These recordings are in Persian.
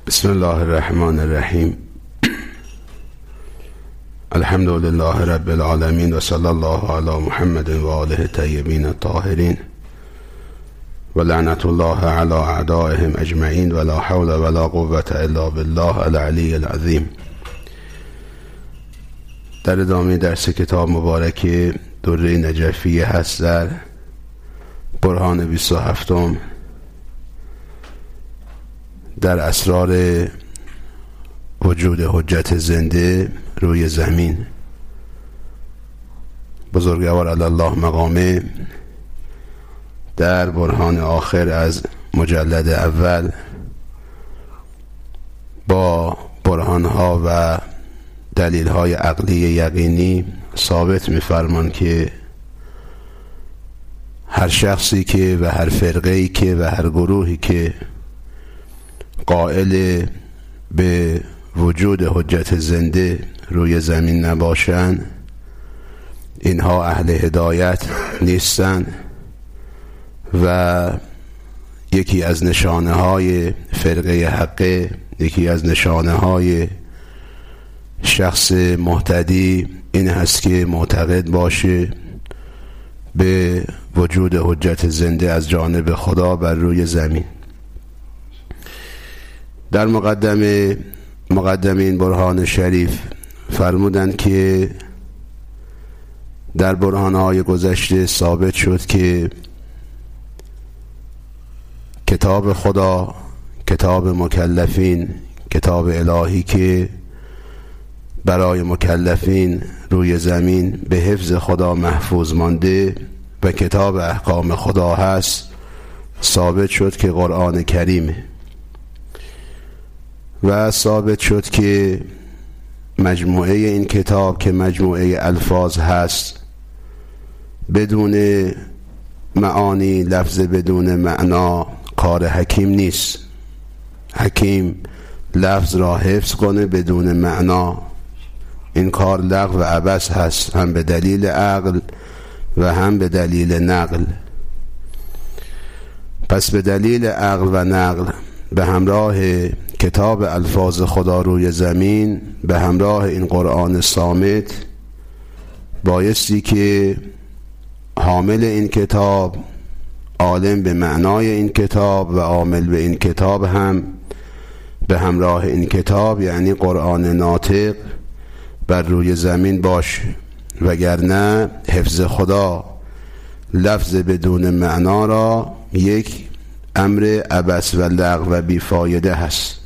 بسم الله الرحمن الرحیم. الحمد لله رب العالمین و صلی الله علی محمد و آله الطیبین الطاهرین و لعنت الله علی اعدائهم اجمعین و لا حول ولا قوة الا بالله العلی العظیم. در ادامه درس کتاب مبارک دره نجفی هست در برهان 27 در اسرار وجود حجت زنده روی زمین. بزرگوار علی الله مقامه در برهان آخر از مجلد اول با برهانها و دلیلهای عقلی یقینی ثابت می‌فرمان که هر شخصی که و هر فرقه‌ای که و هر گروهی که قائل به وجود حجت زنده روی زمین نباشند، اینها اهل هدایت نیستند و یکی از نشانه های فرقه حقه، یکی از نشانه های شخص مهتدی این هست که معتقد باشه به وجود حجت زنده از جانب خدا بر روی زمین. در مقدمه این برهان شریف فرمودند که در برهانهای گذشته ثابت شد که کتاب خدا، کتاب مکلفین، کتاب الهی که برای مکلفین روی زمین به حفظ خدا محفوظ مانده و کتاب احکام خدا هست، ثابت شد که قرآن کریمه و ثابت شد که مجموعه این کتاب که مجموعه الفاظ هست بدون معانی، لفظ بدون معنا کار حکیم نیست. حکیم لفظ را حفظ کنه بدون معنا، این کار لغو و عبث هست، هم به دلیل عقل و هم به دلیل نقل. پس به دلیل عقل و نقل به همراه کتاب الفاظ خدا روی زمین، به همراه این قرآن صامت، بایستی که حامل این کتاب، عالم به معنای این کتاب و عامل به این کتاب هم به همراه این کتاب یعنی قرآن ناطق بر روی زمین باشه، وگرنه حفظ خدا لفظ بدون معنا را یک امر عبث و لغو و بیفایده هست.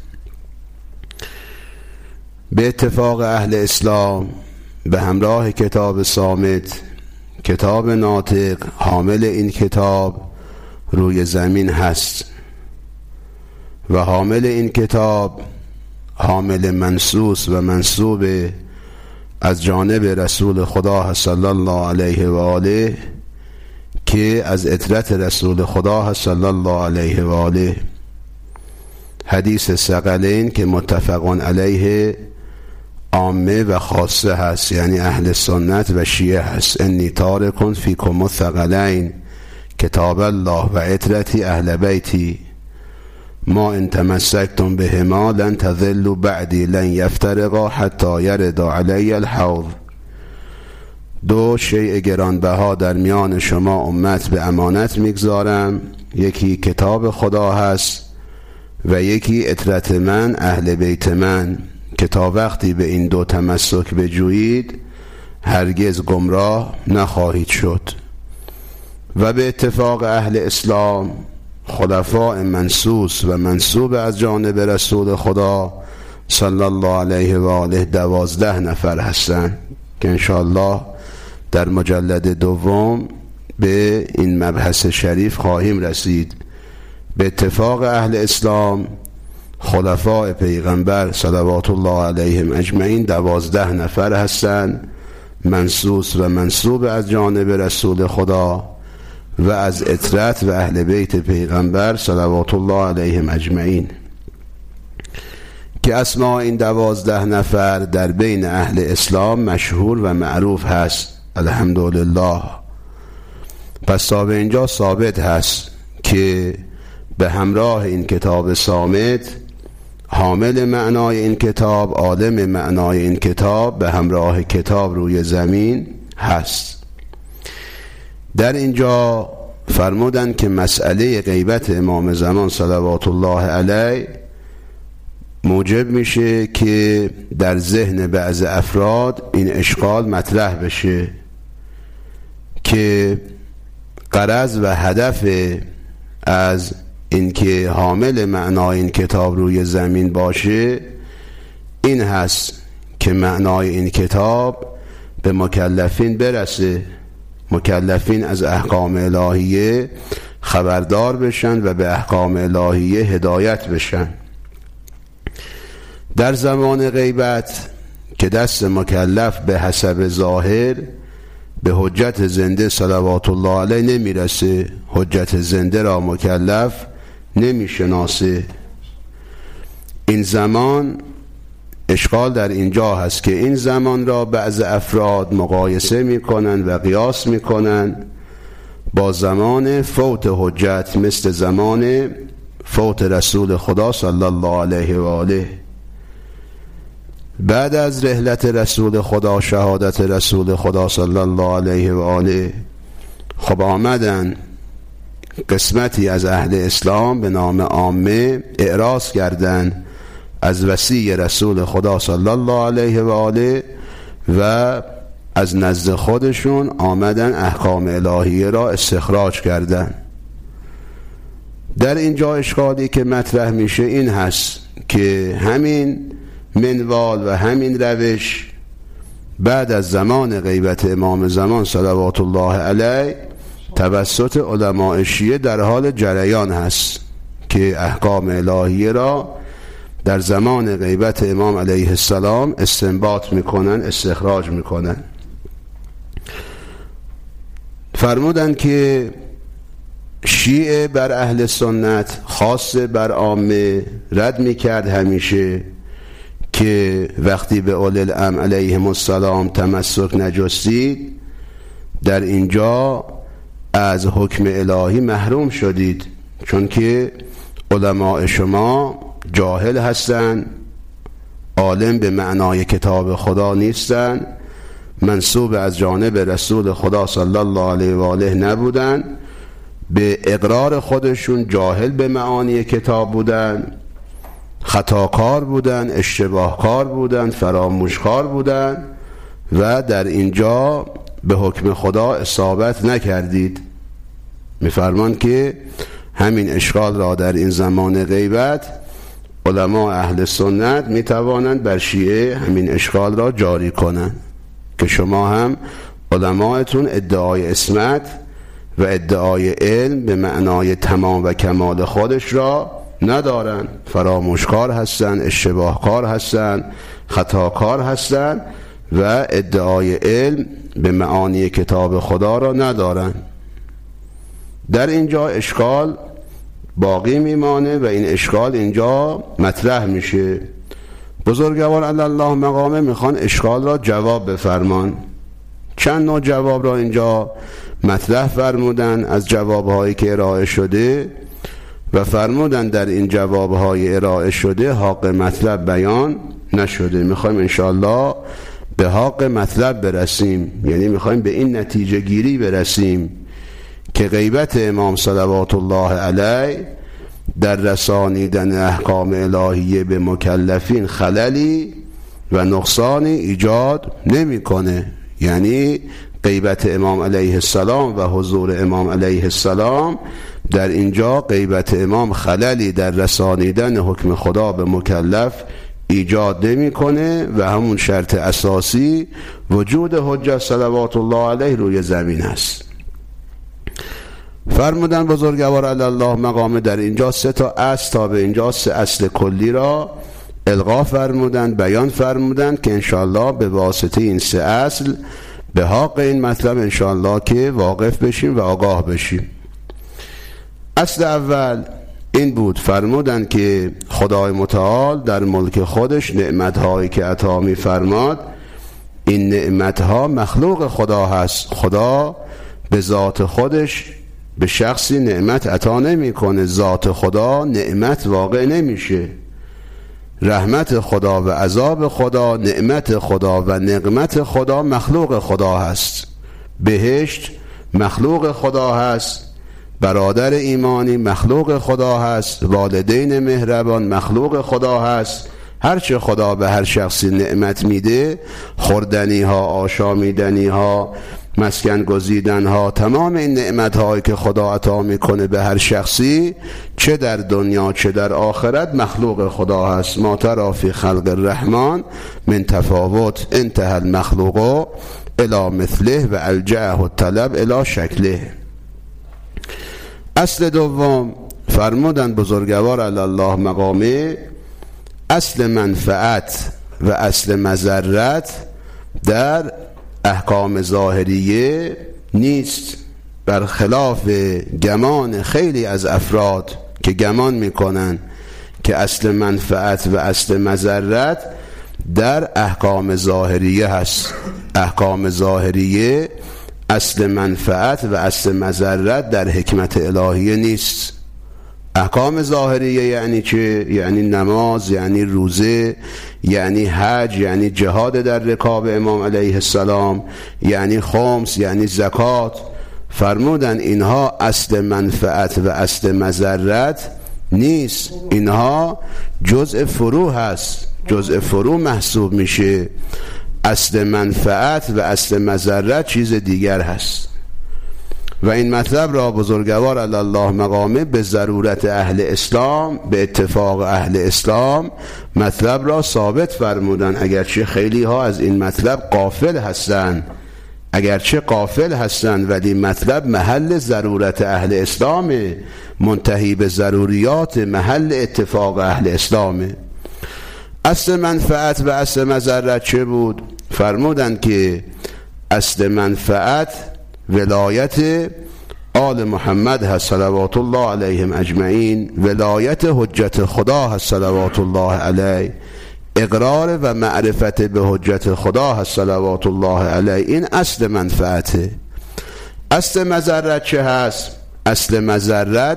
به اتفاق اهل اسلام به همراه کتاب صامت، کتاب ناطق حامل این کتاب روی زمین هست و حامل این کتاب حامل منصوص و منسوب از جانب رسول خدا صلی الله علیه و آله که از عترت رسول خدا صلی الله علیه و آله. حدیث ثقلین که متفقون علیه عامه و خاصه هست، یعنی اهل سنت و شیعه هست. انی تارکون فیکم الثقلین کتاب الله و عترتی اهل بیتی ما ان تمسکتم بهما لن تضلوا بعدی لن یفترقا حتی یرد علی الحوض. دو شیء گرانبها در میان شما امت به امانت میگذارم، یکی کتاب خدا هست و یکی عترت من، اهل بیت من، که تا وقتی به این دو تمسک بجویید هرگز گمراه نخواهید شد. و به اتفاق اهل اسلام خلفاء منصوص و منسوب از جانب رسول خدا صلی الله علیه و آله 12 نفر هستند که انشاءالله در مجلد دوم به این مبحث شریف خواهیم رسید. به اتفاق اهل اسلام خلفاء پیغمبر صلوات الله علیهم اجمعین 12 نفر هستند، منصوص و منسوب از جانب رسول خدا و از عترت و اهل بیت پیغمبر صلوات الله علیهم اجمعین، که اسماء این 12 نفر در بین اهل اسلام مشهور و معروف هست. الحمدلله. پس تا به اینجا ثابت هست که به همراه این کتاب صامت حامل معنای این کتاب، عالم معنای این کتاب به همراه کتاب روی زمین هست. در اینجا فرمودن که مسئله غیبت امام زمان صلوات الله علیه موجب میشه که در ذهن بعض افراد این اشکال مطرح بشه که غرض و هدف از اینکه حامل معنای این کتاب روی زمین باشه این هست که معنای این کتاب به مکلفین برسه، مکلفین از احکام الهیه خبردار بشن و به احکام الهیه هدایت بشن. در زمان غیبت که دست مکلف به حسب ظاهر به حجت زنده صلوات الله علیه نمیرسه، حجت زنده را مکلف نمیشناسه. این زمان اشکال در اینجا هست که این زمان را بعض افراد مقایسه میکنن و قیاس میکنن با زمان فوت حجت، مثل زمان فوت رسول خدا صلی الله علیه و آله. بعد از رحلت رسول خدا، شهادت رسول خدا صلی الله علیه و آله، خب آمدن قسمتی از اهل اسلام به نام عامه اعراض کردند از وصی رسول خدا صلی الله علیه و آله و از نزد خودشون آمدن احکام الهیه را استخراج کردند. در اینجا اشکالی که مطرح میشه این هست که همین منوال و همین روش بعد از زمان غیبت امام زمان صلوات الله علیه توسط علماء شیعه در حال جریان هست که احکام الهیه را در زمان غیبت امام علیه السلام استنباط میکنن، استخراج میکنن. فرمودن که شیعه بر اهل سنت خاصه بر عامه رد میکرد همیشه که وقتی به اولی الامر علیهم السلام تمسک نجستید در اینجا از حکم الهی محروم شدید، چون که علماء شما جاهل هستند، عالم به معنای کتاب خدا نیستند، منسوب از جانب رسول خدا صلی الله علیه و آله نبودند، به اقرار خودشون جاهل به معانی کتاب بودند، خطاکار بودند، اشتباهکار بودند، فراموشکار بودند و در اینجا به حکم خدا اصابت نکردید. میفرمان که همین اشکال را در این زمان غیبت علماء اهل سنت میتوانند بر شیعه همین اشکال را جاری کنند که شما هم علماءتون ادعای عصمت و ادعای علم به معنای تمام و کمال خودش را ندارن، فراموشکار هستن، اشتباهکار هستن، خطاکار هستن و ادعای علم به معانی کتاب خدا را ندارن. در اینجا اشکال باقی میمانه و این اشکال اینجا مطرح میشه. بزرگوار علی الله مقامه میخوان اشکال را جواب بفرمان. چند نوع جواب را اینجا مطرح فرمودن از جوابهایی که ارائه شده و فرمودن در این جوابهای ارائه شده حق مطلب بیان نشده. میخوایم انشاءالله به حق مطلب برسیم، یعنی میخوایم به این نتیجه گیری برسیم که غیبت امام صلوات الله علیه در رسانیدن احکام الهیه به مکلفین خللی و نقصانی ایجاد نمیکنه. یعنی غیبت امام علیه السلام و حضور امام علیه السلام در اینجا غیبت امام خللی در رسانیدن حکم خدا به مکلف ایجاد نمیکنه و همون شرط اساسی وجود حجت صلوات الله علیه روی زمین است. فرمودن بزرگوار علی الله مقام در اینجا سه تا اصل تا به اینجا سه اصل کلی را القا فرمودن، بیان فرمودن که انشاءالله به واسطه این سه اصل به حق این مطلب انشاءالله که واقف بشیم و آگاه بشیم. اصل اول این بود، فرمودن که خدای متعال در ملک خودش نعمتهایی که عطا می فرماد این نعمتها مخلوق خدا هست. خدا به ذات خودش به شخصی نعمت عطا نمی کنه، ذات خدا نعمت واقع نمیشه رحمت خدا و عذاب خدا، نعمت خدا و نقمت خدا مخلوق خدا هست. بهشت مخلوق خدا هست، برادر ایمانی مخلوق خدا هست، والدین مهربان مخلوق خدا هست. هرچه خدا به هر شخصی نعمت میده، خوردنی ها، آشامیدنی ها، مسکن گزیدن ها، تمام این نعمت هایی که خدا عطا میکنه به هر شخصی، چه در دنیا چه در آخرت، مخلوق خدا هست. ما تری فی خلق الرحمن من تفاوت، انتهى المخلوق الی مثله و الجأه الطلب الی شکله. اصل دوم، فرمودن بزرگوار علی الله مقامه، اصل منفعت و اصل مضرت در احکام ظاهریه نیست، برخلاف گمان خیلی از افراد که گمان میکنن که اصل منفعت و اصل مضرت در احکام ظاهریه هست. احکام ظاهریه اصل منفعت و اصل مضرت در حکمت الهیه نیست. احکام ظاهریه یعنی چه؟ یعنی نماز، یعنی روزه، یعنی حج، یعنی جهاد در رکاب امام علیه السلام، یعنی خمس، یعنی زکات. فرمودن اینها اصل منفعت و اصل مضرت نیست، اینها جزء فروع هست، جزء فروع محسوب میشه. اصل منفعت و اصل مضرت چیز دیگر هست و این مطلب را بزرگوار علی الله مقامه به ضرورت اهل اسلام، به اتفاق اهل اسلام مطلب را ثابت فرمودن، اگرچه خیلی ها از این مطلب غافل هستند، اگرچه غافل هستند، ولی مطلب محل ضرورت اهل اسلامه، منتهی به ضروریات محل اتفاق اهل اسلامه. اصل منفعت و اصل مضرت چه بود؟ فرمودند که اصل منفعت ولایت آل محمد هست صلوات الله علیهم اجمعین، ولایت حجت خدا هست صلوات الله علیه، اقرار و معرفت به حجت خدا هست صلوات الله علیه. این اصل منفعته. اصل مضرت چه هست؟ اصل مضرت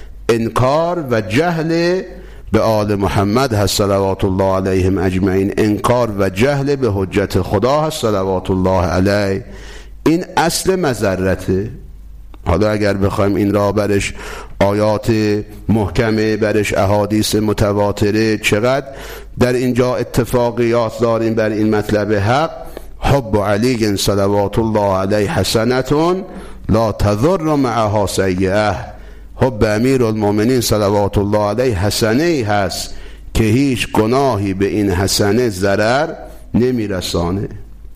انکار و جهل به آل محمد هست صلوات الله علیهم اجمعین، انکار و جهل به حجت خدا هست صلوات الله علیه. این اصل مضرته. حالا اگر بخوایم این را برش آیات محکمه، برش احادیث متواتره، چقدر در اینجا اتفاقیات داریم بر این مطلب حق. حب علی صلوات الله علیه حسنة لا تضر معها سیئه. حب امیر المؤمنین صلوات الله علیه حسنه هست که هیچ گناهی به این حسنه ضرر نمیرسانه.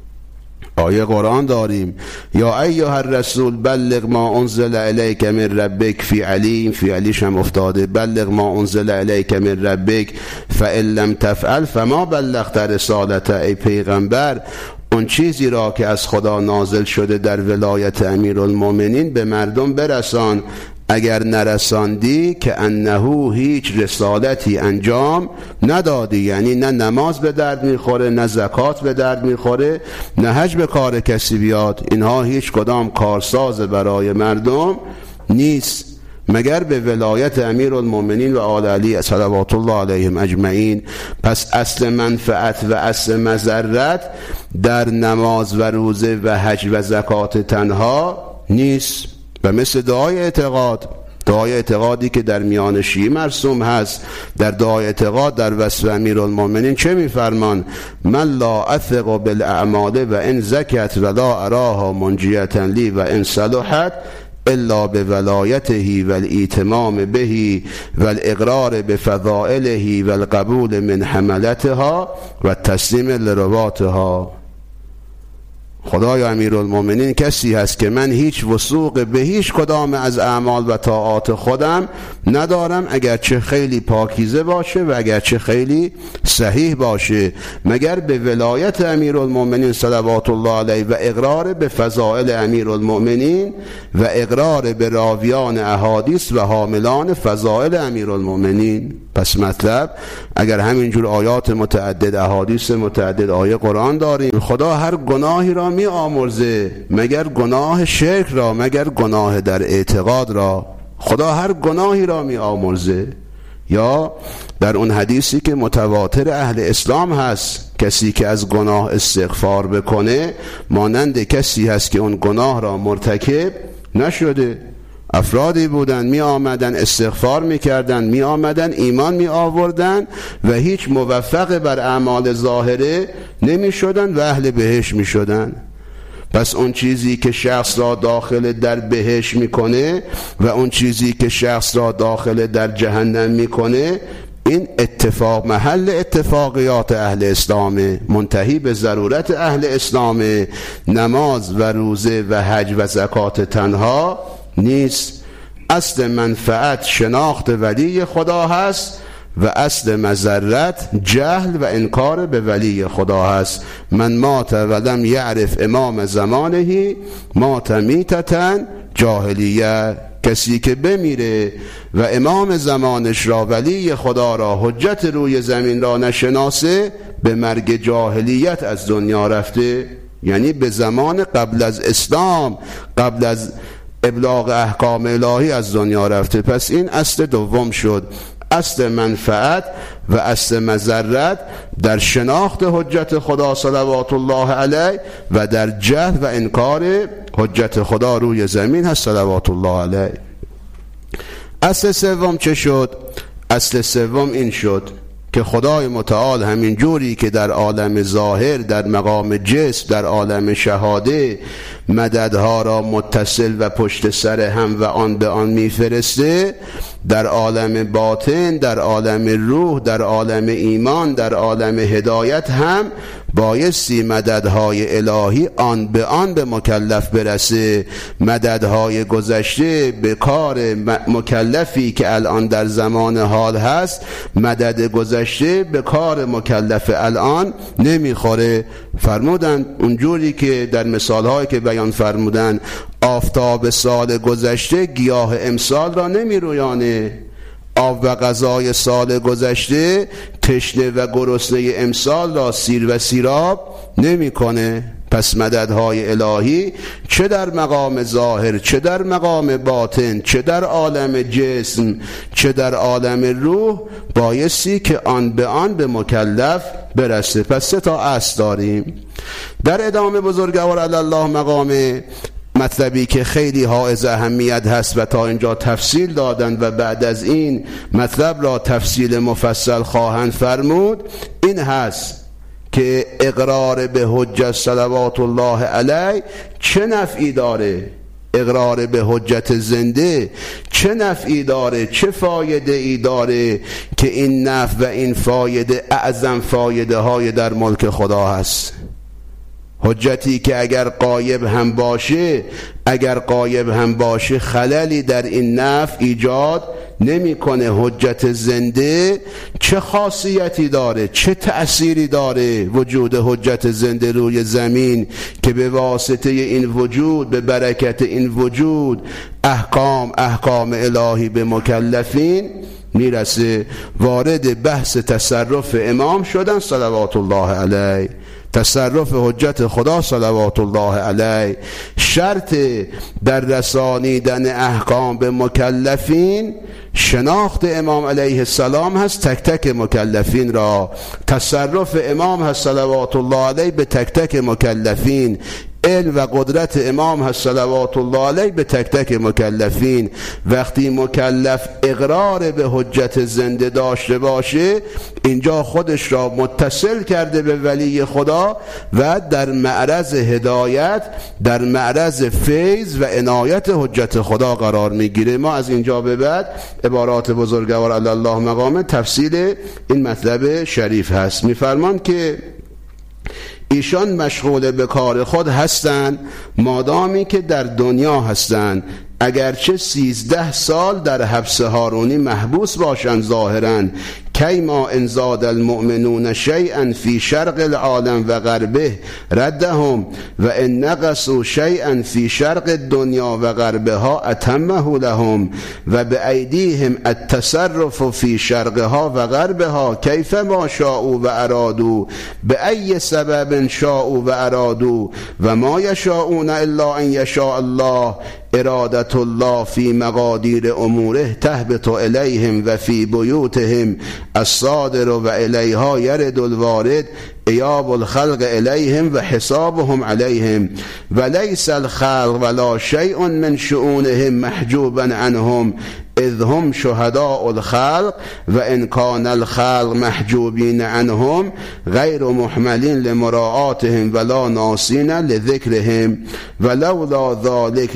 آیه قرآن داریم یا ایها الرسول بلغ ما انزل الیک من ربک، فی علی، فی علیش هم افتاده، بلغ ما انزل الیک من ربک فإن لم تفعل فما بلغت رسالته. ای پیغمبر، اون چیزی را که از خدا نازل شده در ولایت امیرالمومنین به مردم برسان، اگر نرساندی که انه هیچ رسالتی انجام ندادی، یعنی نه نماز به درد میخوره، نه زکات به درد میخوره، نه حج به کار کسی بیاد، اینها هیچ کدام کارساز برای مردم نیست مگر به ولایت امیرالمومنین و آل علی صلوات الله علیهم اجمعین. پس اصل منفعت و اصل مضرت در نماز و روزه و حج و زکات تنها نیست. و مثل دعای اعتقاد، دعای اعتقادی که در میان شیعه مرسوم هست، در دعای اعتقاد در وصف امیرالمومنین چه میفرمان؟ من لا اثق بالاعمال و ان زکت ولا اراها منجیه لی و ان صلحت الا بولایته والایتمام به والاقرار بفضائله والقبول من حملتها و تسلیم لرواتها. خدای امیرالمومنین کسی هست که من هیچ وثوق به هیچ کدام از اعمال و طاعات خودم ندارم، اگرچه خیلی پاکیزه باشه و اگرچه خیلی صحیح باشه، مگر به ولایت امیرالمومنین صلوات الله علیه و اقرار به فضائل امیرالمومنین و اقرار به راویان احادیث و حاملان فضائل امیرالمومنین. پس مطلب اگر همینجور آیات متعدد، احادیث متعدد، آیه قرآن داریم، خدا هر گناهی را می آمرزه، مگر گناه شرک را، مگر گناه در اعتقاد را. خدا هر گناهی را می آمرزه، یا در اون حدیثی که متواتر اهل اسلام هست، کسی که از گناه استغفار بکنه مانند کسی هست که اون گناه را مرتکب نشده. افرادی بودن می آمدن استغفار می کردن، می آمدن ایمان می آوردن و هیچ موفق بر اعمال ظاهره نمی شدن و اهل بهشت می شدن. پس اون چیزی که شخص را داخل در بهشت می کنه و اون چیزی که شخص را داخل در جهنم می کنه، این اتفاق محل اتفاقیات اهل اسلامه، منتهی به ضرورت اهل اسلامه. نماز و روزه و حج و زکات تنها نیست. اصل منفعت شناخت ولی خدا هست و اصل مضرت جهل و انکار به ولی خدا هست. من مات ولم یعرف امام زمانه مات میتة جاهلیه. کسی که بمیره و امام زمانش را، ولی خدا را، حجت روی زمین را نشناسه، به مرگ جاهلیت از دنیا رفته، یعنی به زمان قبل از اسلام، قبل از ابلاغ احکام الهی از دنیا رفته. پس این اصل دوم شد. اصل منفعت و اصل مضرت در شناخت حجت خدا صلوات الله علیه و در جهل و انکار حجت خدا روی زمین هست صلوات الله علیه. اصل سوم چه شد؟ اصل سوم این شد که خدای متعال همین جوری که در عالم ظاهر، در مقام جسم، در عالم شهاده مددها را متصل و پشت سر هم و آن به آن میفرسته، در عالم باطن، در عالم روح، در عالم ایمان، در عالم هدایت هم بایستی مددهای الهی آن به آن به مکلف برسه. مددهای گذشته به کار مکلفی که الان در زمان حال هست، مدد گذشته به کار مکلف الان نمیخوره. فرمودن اونجوری که در مثالهایی که بیان فرمودن، آفتاب سال گذشته گیاه امسال را نمیرویانه، آب و غذای سال گذشته تشنه و گرسنه امسال را سیر و سیراب نمیکنه. پس مددهای الهی چه در مقام ظاهر، چه در مقام باطن، چه در عالم جسم، چه در عالم روح، بایستی که آن به آن به مکلف برسه. پس 3 تا اصل داریم. در ادامه بزرگوار علی الله مقامه، مطلبی که خیلی حائز اهمیت هست و تا اینجا تفصیل دادن و بعد از این مطلب را تفصیل مفصل خواهند فرمود، این هست که اقرار به حجت صلوات الله علیه چه نفعی داره. اقرار به حجت زنده چه نفعی داره، چه فایده ای داره که این نفع و این فایده اعظم فایده های در ملک خدا هست. حجتی که اگر غایب هم باشه خللی در این نفع ایجاد نمیکنه. حجت زنده چه خاصیتی داره، چه تأثیری داره وجود حجت زنده روی زمین که به واسطه این وجود، به برکت این وجود احکام الهی به مکلفین میرسه. وارد بحث تصرف امام شدن صلوات الله علیه، تصرف حجت خدا صلوات الله علیه. شرط در رسانیدن احکام به مکلفین شناخت امام علیه السلام هست، تک تک مکلفین را. تصرف امام هست صلوات الله علیه به تک تک مکلفین. علم و قدرت امام هست صلوات الله علیه به تک تک مکلفین. وقتی مکلف اقرار به حجت زنده داشته باشه، اینجا خودش را متصل کرده به ولی خدا و در معرض هدایت، در معرض فیض و عنایت حجت خدا قرار میگیره. ما از اینجا به بعد عبارات بزرگوار علی الله مقامه تفصیل این مطلب شریف هست. میفرمان که ایشان مشغول به کار خود هستند مادامی که در دنیا هستند، اگرچه 13 سال در حبس هارونی محبوس باشند ظاهراً. کیما ان زاد المؤمنون شیئا فی شرق العالم و غربه ردهم و ان نقصوا شیئا فی شرق الدنیا و غربها اتمه لهم و بایدیهم التصرف فی شرقها و غربها کیف ما شاءوا و ارادوا بأی سبب شاءوا و ارادوا و ما یشاءون الا ان یشاء الله ارادت الله فی مقادیر اموره تهبط الیهم و فی بیوتهم الصادر و الیها یرد الوارد ایاب الخلق الیهم و حسابهم علیهم و لیس الخلق ولا شیء من شؤونهم محجوبا عنهم اذ هم شهداء الخلق و ان کان الخلق محجوبین عنهم غیر محملین لمراعاتهم ولا ناسین لذکرهم ولولا ذلك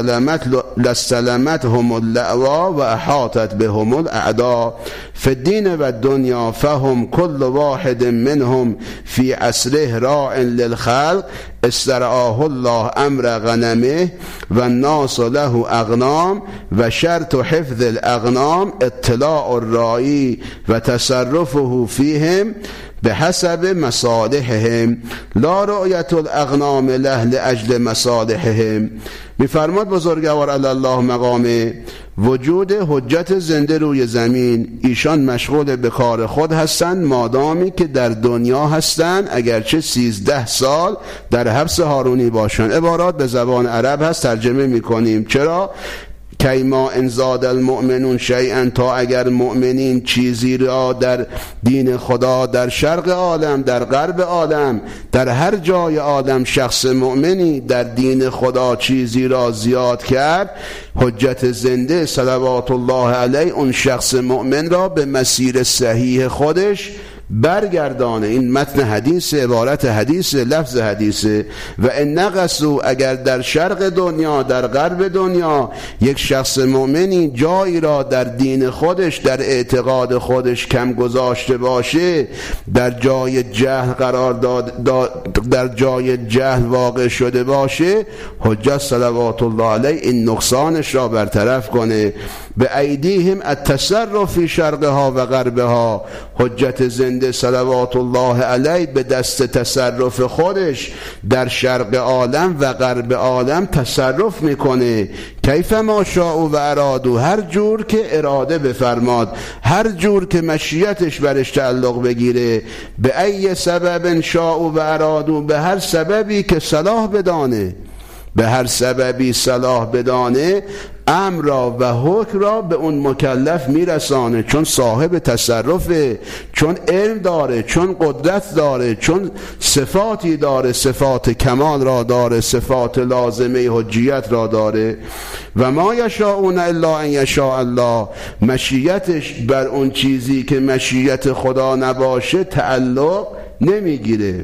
لاستلمتهم اللأوا و احاطت بهم الاعداء فی الدین و الدنیا فهم كل واحد منهم فی عصره راع للخلق استرعاه الله امر غنمه و الناس له اغنام و شرط حفظ الاغنام اطلاع الراعی و تصرفه فیهم بحسب مصالحهم لا رؤیت الاغنام له لاجل مصالحهم. میفرماد بزرگوار علی الله مقامه وجود حجت زنده روی زمین، ایشان مشغول به کار خود هستند مادامی که در دنیا هستند، اگرچه 13 سال در حبس هارونی باشند. عبارات به زبان عرب هست، ترجمه میکنیم. چرا؟ کیما انزاد المؤمنون شیئا، تا اگر مؤمنین چیزی را در دین خدا، در شرق عالم، در غرب عالم، در هر جای عالم شخص مؤمنی در دین خدا چیزی را زیاد کرد، حجت زنده صلوات الله علیه اون شخص مؤمن را به مسیر صحیح خودش برگردانه. این متن حدیث، عبارت حدیث، لفظ حدیث. و ان نقصوا، اگر در شرق دنیا، در غرب دنیا یک شخص مؤمنی جایی را در دین خودش، در اعتقاد خودش کم گذاشته باشه، در جای جهل قرار در جای جهل واقع شده باشه، حجت صلوات الله علیه این نقصانش را برطرف کنه. به ایدیهم التصرف فی شرقها و غربها، حجت زنده صلوات الله علیه به دست تصرف خودش در شرق عالم و غرب عالم تصرف میکنه. کیف ما شاء و ارادو، هر جور که اراده بفرماد، هر جور که مشیتش برش تعلق بگیره. به ای سبب شاء و ارادو، به هر سببی که صلاح بدانه، به هر سببی صلاح بدانه امر را و حکم را به اون مکلف میرسانه، چون صاحب تصرفه، چون علم داره، چون قدرت داره، چون صفاتی داره، صفات کمال را داره، صفات لازمه حجیت را داره. و ما یشاءون الا ان یشاء الله، مشیتش بر اون چیزی که مشیت خدا نباشه تعلق نمیگیره.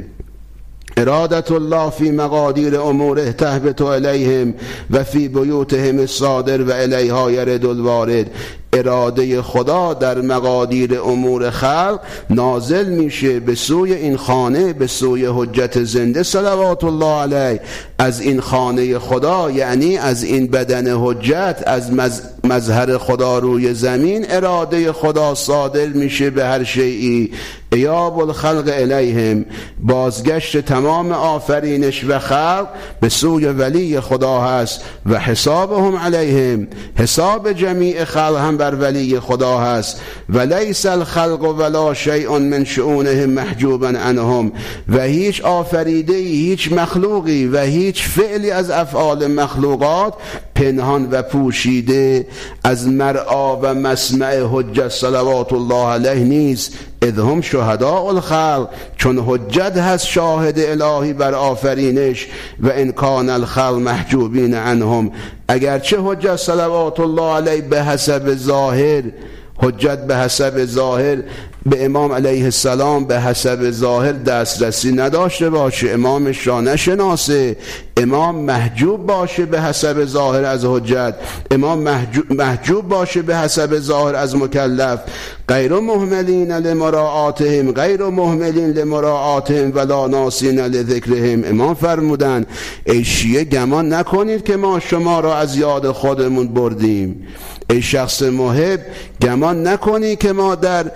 ارادت الله فی مقادیر اموره تهبط الیهم و فی بیوتهم الصادر و الیها یرد الوارد. اراده خدا در مقادیر امور خلق نازل میشه به سوی این خانه، به سوی حجت زنده صلوات الله علیه. از این خانه خدا، یعنی از این بدن حجت، از مظهر خدا روی زمین، اراده خدا صادر میشه به هر شیئی. ایاب الخلق الیهم، بازگشت تمام آفرینش و خلق به سوی ولی خدا هست. و حسابهم علیهم، حساب جمیع خلق هم بر ولی خدا هست. و لیس الخلق ولا شیء من شؤونهم محجوبا عنهم، و هیچ آفریده، هیچ مخلوقی و هیچ فعلی از افعال مخلوقات پنهان و پوشیده از مرعا و مسمع حجت صلوات الله علیه نیست. اذ هم شهداء الخلق، چون حجت هست شاهد الهی بر آفرینش. و ان کان الخلق محجوبین عنهم، اگرچه حجت صلوات الله علیه به حسب ظاهر، حجت به حسب ظاهر به امام علیه السلام به حسب ظاهر دسترسی نداشته باشه، امامش را نشناسه، امام محجوب باشه به حسب ظاهر از حجت، امام محجوب باشه به حسب ظاهر از مکلف. غیر مهملین لمراعاتهم، غیر مهملین لمراعاتهم ولا ناسین لذکرهم. امام فرمودن ای شیعه گمان نکنید که ما شما را از یاد خودمون بردیم. ای شخص محب گمان نکنی که ما در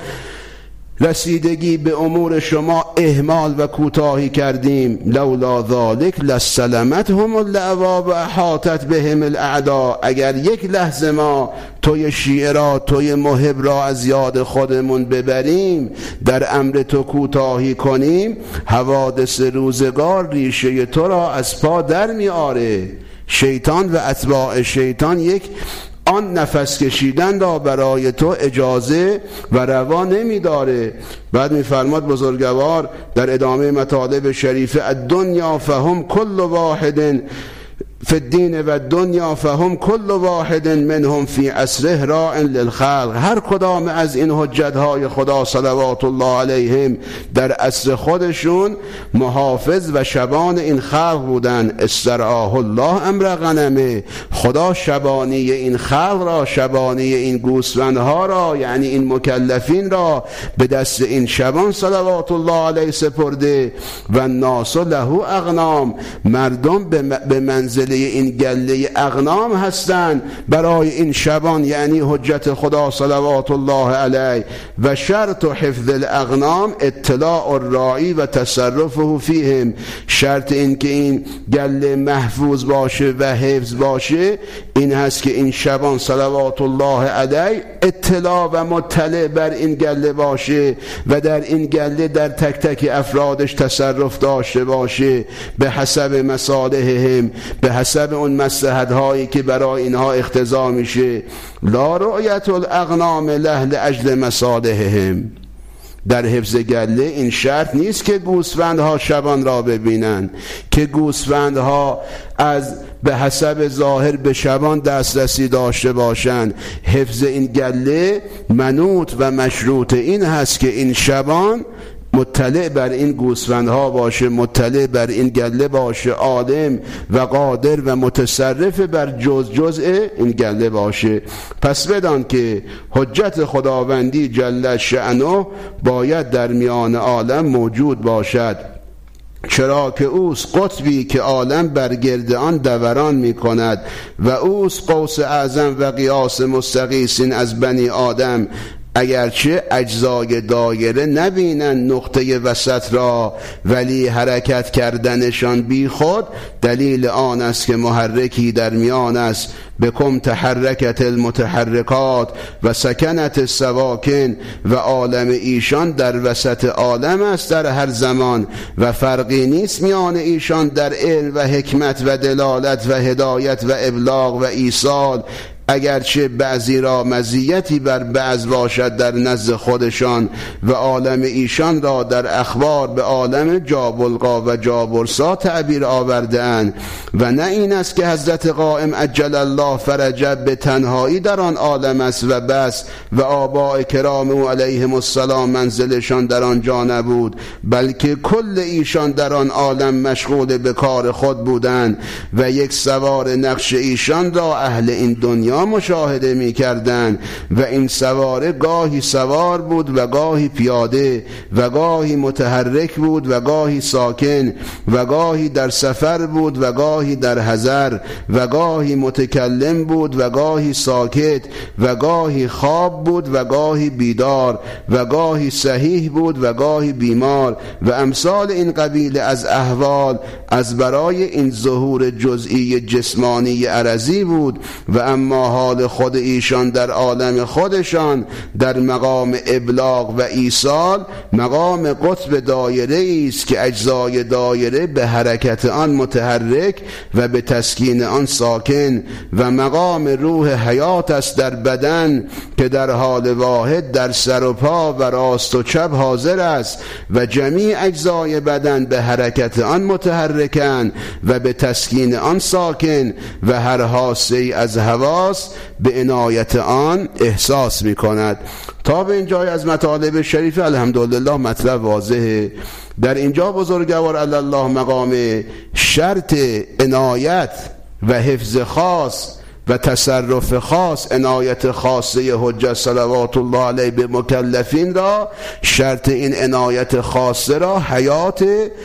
رسیدگی به امور شما اهمال و کوتاهی کردیم. لولا ذالک لستلمتهم اللأوا و احاطت بهم الاعداء. اگر یک لحظه ما توی شیعه را، توی محب را از یاد خودمون ببریم، در امر تو کوتاهی کنیم، حوادث روزگار ریشه تو را از پا در می آره. شیطان و اتباع شیطان یک آن نفس کشیدن را برای تو اجازه و روا نمی داره. بعد می فرماد بزرگوار در ادامه مطالب شریفه: الدنیا فهم کل واحد فی الدین و الدنیا فهم کل واحد منهم فی عصره راع للخلق. هر کدام از این حجتهای خدا صلوات الله علیهم در عصر خودشون محافظ و شبان این خلق بودن. استرعاه الله امر غنمه، خدا شبانی این خلق را، شبانی این گوسفندها را، یعنی این مکلفین را به دست این شبان صلوات الله علیه سپرده. و الناس له اغنام، مردم به منزل این گله اغنام هستند برای این شبان، یعنی حجت خدا صلوات الله علیه. و شرط حفظ الاغنام اطلاع الراعی و تصرفه فیهم، شرط این که این گله محفوظ باشه و حفظ باشه این هست که این شبان صلوات الله علیه اطلاع و مطلع بر این گله باشه و در این گله در تک تک افرادش تصرف داشته باشه به حسب مصالحهم، به حسب اون مصلحت هایی که برای اینها اقتضا میشه. لا رؤیت الاغنام له لاجل مصالحهم. در حفظ گله این شرط نیست که گوسفندها شبان را ببینن، که گوسفندها از به حسب ظاهر به شبان دسترسی داشته باشند. حفظ این گله منوط و مشروط این هست که این شبان مطلع بر این گوسفندها باشه، مطلع بر این گله باشه، عالم و قادر و متصرف بر جزء این گله باشه. پس بدان که حجت خداوندی جل شأنه باید در میان عالم موجود باشد، چرا که اوست قطبی که عالم بر گرد آن دوران می کند و اوست قوس اعظم و قیاس مستقیسین از بنی آدم. اگرچه اجزای دایره نبینن نقطه وسط را، ولی حرکت کردنشان بی خود دلیل آن است که محرکی در میان است. بکم تحرکت المتحرکات و سکنت السواکن، و عالم ایشان در وسط عالم است در هر زمان و فرقی نیست میان ایشان در علم و حکمت و دلالت و هدایت و ابلاغ و ایصال. اگرچه بعضی را مزیتی بر بعض باشد در نزد خودشان و عالم ایشان را در اخبار به عالم جابلقا و جابرسا تعبیر آورده اند. و نه این است که حضرت قائم عجل الله فرجه به تنهایی در آن عالم است و بس و آباء کرام او علیهم السلام منزلشان در آنجا نبود، بلکه کل ایشان در آن عالم مشغول به کار خود بودند و یک سوار نقش ایشان را اهل این دنیا مشاهده می کردند و این سواره گاهی سوار بود و گاهی پیاده و گاهی متحرک بود و گاهی ساکن و گاهی در سفر بود و گاهی در حضر و گاهی متکلم بود و گاهی ساکت و گاهی خواب بود و گاهی بیدار و گاهی صحیح بود و گاهی بیمار و امثال این قبیل از احوال از برای این ظهور جزئی جسمانی عرضی بود. و اما حال خود ایشان در عالم خودشان در مقام ابلاغ و ایصال مقام قطب دایره است که اجزای دایره به حرکت آن متحرک و به تسکین آن ساکن و مقام روح حیات است در بدن که در حال واحد در سر و پا و راست و چپ حاضر است و جمیع اجزای بدن به حرکت آن متحرکن و به تسکین آن ساکن و هر حاسه از حواس به عنایت آن احساس می کند. تا به اینجای از مطالب شریف الحمدلله مطلب واضحه. در اینجا بزرگوار الله مقام شرط عنایت و حفظ خاص و تصرف خاص، عنایت خاصه حجت صلوات الله علیه به مکلفین را، شرط این عنایت خاصه را حیات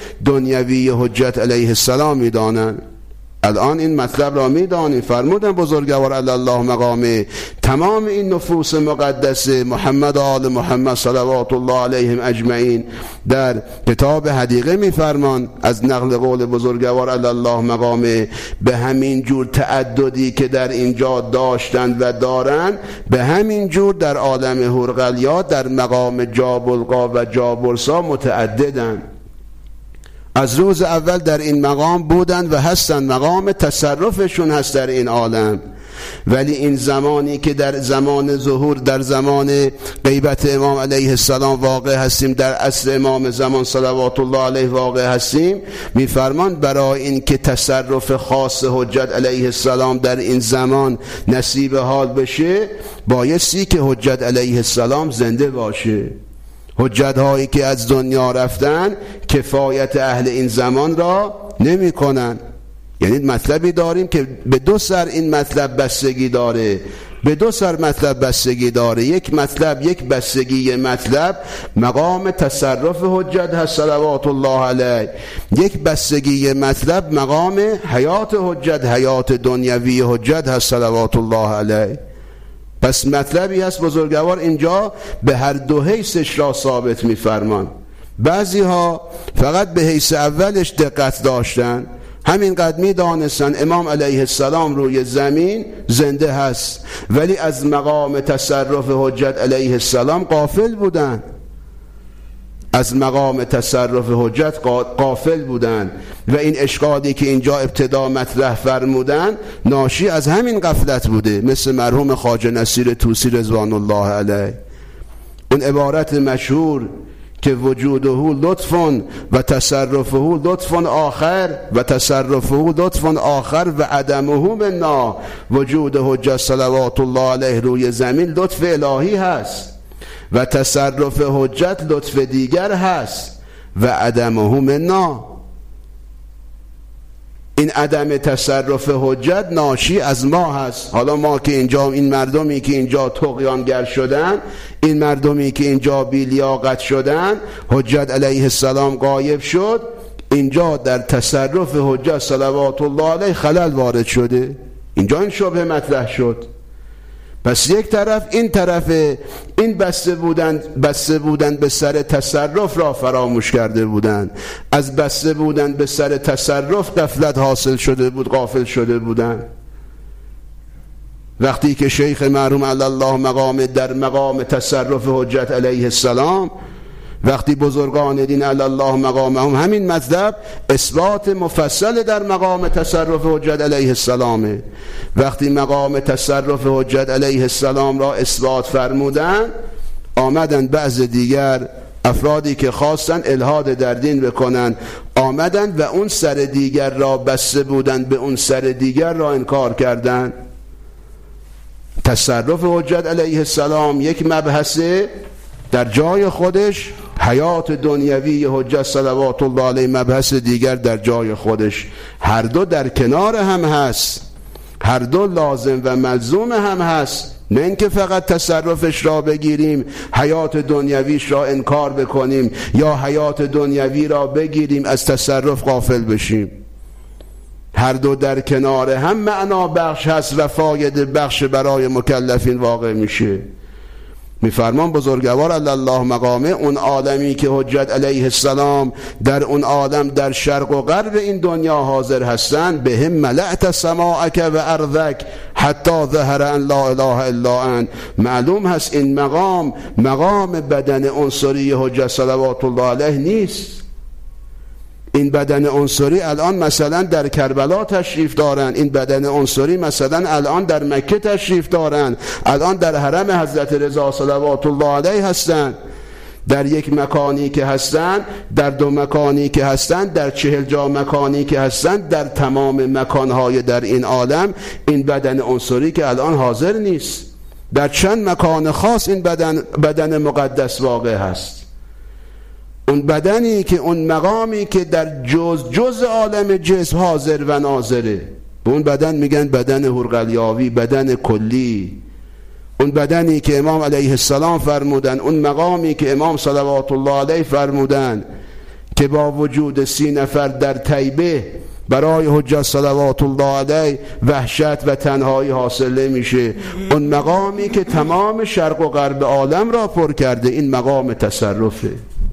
دنیوی حجت علیه السلام می دانند. الان این مطلب را میدانیم. فرمودن بزرگوار الله مقام تمام این نفوس مقدس محمد آل محمد صلوات الله علیهم اجمعین در کتاب حدیقه میفرمان از نقل قول بزرگوار الله مقام به همین جور تعددی که در اینجا داشتند و دارند به همین جور در عالم حرقلیات در مقام جابلقا و جابرسا متعددند. از روز اول در این مقام بودن و هستن، مقام تصرفشون هست در این عالم. ولی این زمانی که در زمان ظهور، در زمان غیبت امام علیه السلام واقع هستیم، در عصر امام زمان صلوات الله علیه واقع هستیم، میفرمان برای این که تصرف خاص حجت علیه السلام در این زمان نصیب حال بشه، بایستی که حجت علیه السلام زنده باشه. حجت هایی که از دنیا رفتن کفایت اهل این زمان را نمی کنن. یعنی مطلبی داریم که به دو سر این مطلب بستگی داره، به دو سر مطلب بستگی داره. یک مطلب، یک بستگی مطلب مقام تصرف حجت هست صلوات الله علیه، یک بستگی مطلب مقام حیات حجت، حیات دنیوی حجت هست صلوات الله علیه. پس مطلبی هست بزرگوار اینجا به هر دو حیثش را ثابت می‌فرمان. بعضی ها فقط به حیث اولش دقت داشتن، همین قد می دانستن امام علیه السلام روی زمین زنده هست، ولی از مقام تصرف حجت علیه السلام غافل بودن، از مقام تصرف حجت غافل بودن. و این اشکالی که اینجا ابتدا مطرح فرمودن ناشی از همین غفلت بوده، مثل مرحوم خواجه نصیر طوسی رضوان الله علیه. اون عبارت مشهور که وجوده لطف و تصرفه لطف آخر و تصرفه لطف آخر و عدمه منا، وجود حجت صلوات الله علیه روی زمین لطف الهی هست و تصرف حجت لطف دیگر هست و عدمه منا. این عدم تصرف حجت ناشی از ما هست. حالا ما که اینجا، این مردمی که اینجا طغیانگر شدن، این مردمی که اینجا بی‌لیاقت شدن، حجت علیه السلام غایب شد، اینجا در تصرف حجت صلوات الله علیه خلل وارد شده، اینجا این شبهه مطرح شد. پس یک طرف این طرف این بسته بودن به سر تصرف را فراموش کرده بودند، از بسته بودن به سر تصرف غفلت حاصل شده بود، غافل شده بودند. وقتی که شیخ مرحوم علی الله مقام در مقام تصرف حجت علیه السلام، وقتی بزرگان دین علی الله مقامهم، همین مطلب اثبات مفصل در مقام تصرف حجت علیه السلامه. وقتی مقام تصرف حجت علیه السلام را اثبات فرمودن، آمدن بعض دیگر افرادی که خواستن الحاد در دین بکنن، آمدن و اون سر دیگر را بسته بودن به اون سر دیگر را انکار کردن. تصرف حجت علیه السلام یک مبحثه در جای خودش، حیات دنیوی حجت صلوات الله علیه مبحث دیگر در جای خودش. هر دو در کنار هم هست، هر دو لازم و ملزوم هم هست. نه اینکه فقط تصرفش را بگیریم حیات دنیویش را انکار بکنیم، یا حیات دنیوی را بگیریم از تصرف غافل بشیم. هر دو در کنار هم معنا بخش هست و فایده بخش برای مکلفین واقع میشه. میفرمان بزرگوار علی الله مقامه، اون عالمی که حجت علیه السلام در اون عالم در شرق و غرب این دنیا حاضر هستن، به هم ملأت سماعک و ارضک حتی ظهر ان لا اله الا انت. معلوم هست این مقام بدن عنصری حجت صلوات الله علیه نیست. این بدن عنصری الان مثلا در کربلا تشریف دارن، این بدن عنصری مثلا الان در مکه تشریف دارن، الان در حرم حضرت رضا صلوات الله علیه هستن. در یک مکانی که هستن، در دو مکانی که هستن، در 40 جا مکانی که هستن، در تمام مکانهای در این عالم این بدن عنصری که الان حاضر نیست. در چند مکان خاص این بدن مقدس واقع هست. اون بدنی که اون مقامی که در جز عالم جسم حاضر و ناظره، به اون بدن میگن بدن هرقلیاوی، بدن کلی. اون بدنی که امام علیه السلام فرمودن، اون مقامی که امام صلوات الله علیه فرمودن که با وجود 30 نفر در طیبه برای حجت صلوات الله علیه وحشت و تنهایی حاصل نمیشه. اون مقامی که تمام شرق و غرب عالم را پر کرده، این مقام تصرفه.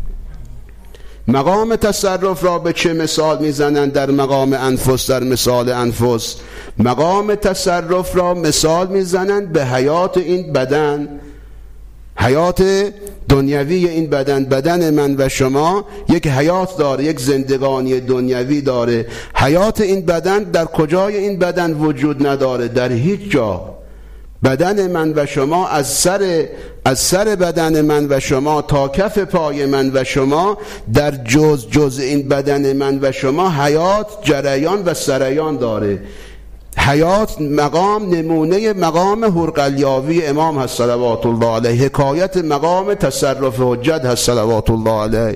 مقام تصرف را به چه مثال میزنند در مقام انفس؟ در مثال انفس مقام تصرف را مثال میزنند به حیات این بدن، حیات دنیوی این بدن من و شما یک حیات داره، یک زندگانی دنیوی داره. حیات این بدن در کجای این بدن وجود نداره؟ در هیچ جا. بدن من و شما از سر بدن من و شما تا کف پای من و شما، در جز این بدن من و شما حیات جریان و سریان داره. حیات مقام نمونه مقام حرقلیاوی امام هست صلوات الله علیه، حکایت مقام تصرف حجت هست صلوات الله علیه.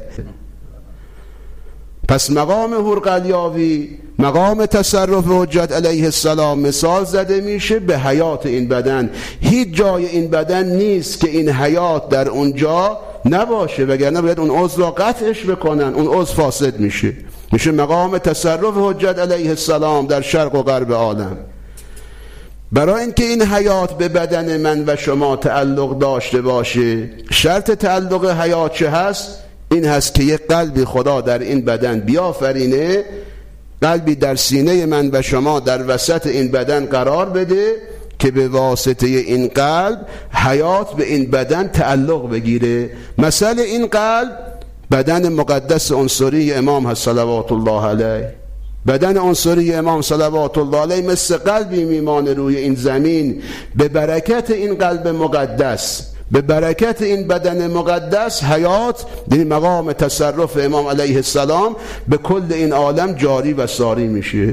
پس مقام حرقلیاوی، مقام تصرف حجت علیه السلام مثال زده میشه به حیات این بدن. هیچ جای این بدن نیست که این حیات در اونجا نباشه، وگرنه باید اون عضو را قطعش بکنن، اون عضو فاسد میشه مقام تصرف حجت علیه السلام در شرق و غرب عالم. برای اینکه این حیات به بدن من و شما تعلق داشته باشه، شرط تعلق حیات چه هست؟ این هست که یک قلبی خدا در این بدن بیافرینه، قلبی در سینه من و شما در وسط این بدن قرار بده که به واسطه این قلب حیات به این بدن تعلق بگیره. مثل این قلب بدن مقدس عنصری امام هست صلوات الله علیه. بدن عنصری امام صلوات الله علیه مثل قلبی میمانه روی این زمین. به برکت این قلب مقدس، به برکت این بدن مقدس، حیات یعنی مقام تصرف امام علیه السلام به کل این عالم جاری و ساری میشه.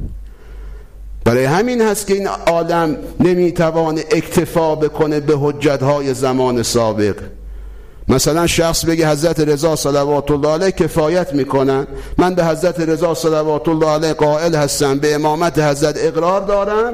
برای همین هست که این عالم نمیتوانه اکتفا بکنه به حجتهای زمان سابق. مثلا شخص بگه حضرت رضا صلوات الله علیه کفایت میکنن، من به حضرت رضا صلوات الله علیه قائل هستم، به امامت حضرت اقرار دارم،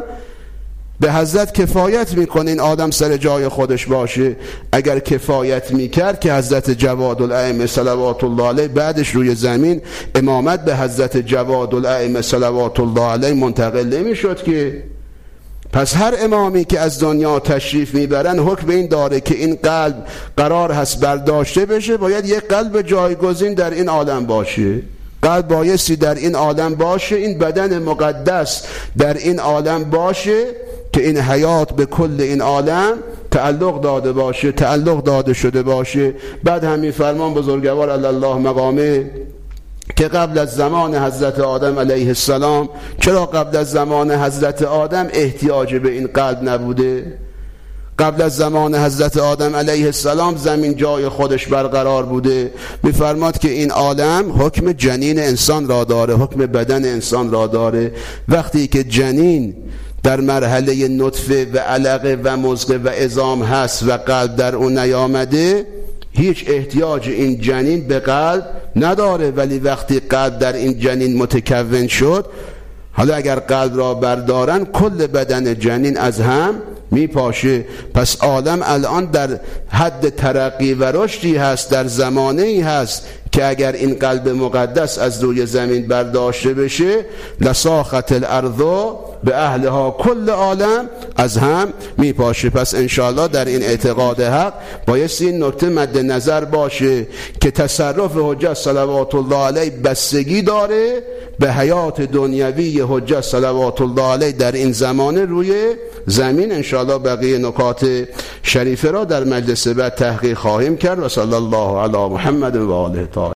به حضرت کفایت میکنه این آدم سر جای خودش باشه. اگر کفایت میکرد که حضرت جواد الائمه صلوات الله علیه بعدش روی زمین امامت به حضرت جواد الائمه صلوات الله علیه منتقل نمیشد که. پس هر امامی که از دنیا تشریف میبرن حکم این داره که این قلب قرار هست برداشته بشه، باید یک قلب جایگزین در این عالم باشه. قلب بایستی در این عالم باشه، این بدن مقدس در این عالم باشه که این حیات به کل این عالم تعلق داده باشه، تعلق داده شده باشه. بعد همین فرمان بزرگوار الله مقامه که قبل از زمان حضرت آدم علیه السلام، چرا قبل از زمان حضرت آدم احتیاج به این قلب نبوده؟ قبل از زمان حضرت آدم علیه السلام زمین جای خودش برقرار بوده. میفرماد که این عالم حکم جنین انسان را داره، حکم بدن انسان را داره. وقتی که جنین در مرحله نطفه و علقه و مضغه و عظام هست و قلب در اون نیامده، هیچ احتیاج این جنین به قلب نداره. ولی وقتی قلب در این جنین متکون شد، حالا اگر قلب را بردارن کل بدن جنین از هم میپاشه. پس عالم الان در حد ترقی و رشدی هست، در زمانه‌ای هست که اگر این قلب مقدس از روی زمین برداشته بشه، لساخت الارض به اهلها، کل عالم از هم میپاشه. پس انشاءالله در این اعتقاد حق بایستی این نکته مد نظر باشه که تصرف حجت صلوات الله علیه بستگی داره به حیات دنیوی حجت صلوات الله علیه در این زمانه روی زمین. انشاءالله بقیه نکات شریفه را در مجلس بعد تحقیق خواهیم کرد. و صلی الله علی محمد و آله.